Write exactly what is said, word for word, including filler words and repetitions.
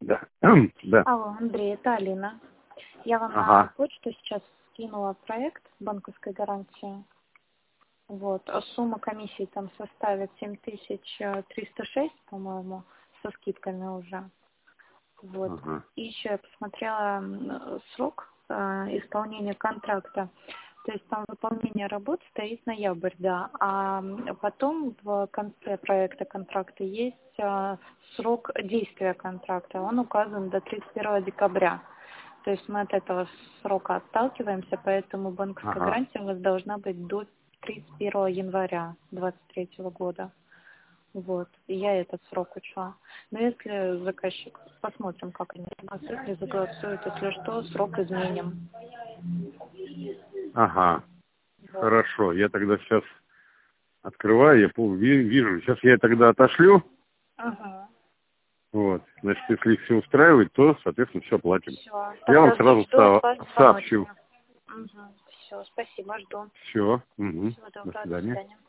Да. Да. Алло, Андрей, это Алина. Я вам Ага. на почту сейчас скинула проект банковской гарантии. Вот. А сумма комиссии там составит семь тысяч триста шесть, по-моему, со скидками уже. Вот. Ага. И еще я посмотрела м, срок э, исполнения контракта. То есть там выполнение работ стоит ноябрь, да. А м, потом в конце проекта контракта есть э, срок действия контракта. Он указан до тридцать первого декабря. То есть мы от этого срока отталкиваемся, поэтому банковская Ага. гарантия у вас должна быть до тридцать первого января двадцать третьего года. Вот, и я этот срок учла. Но если заказчик, посмотрим, как они согласуют, не согласуют, если что, срок изменим. Ага. Вот. Хорошо. Я тогда сейчас открываю, я пол- ви- вижу. Сейчас я тогда отошлю. Ага. Вот. Значит, если их все устраивает, то, соответственно, все платим. Все. Я вам Тогда сразу жду от со- вас сообщу. звоночка. Угу. Все, спасибо, жду. Все. Угу. Всего До доброго, до свидания. свидания.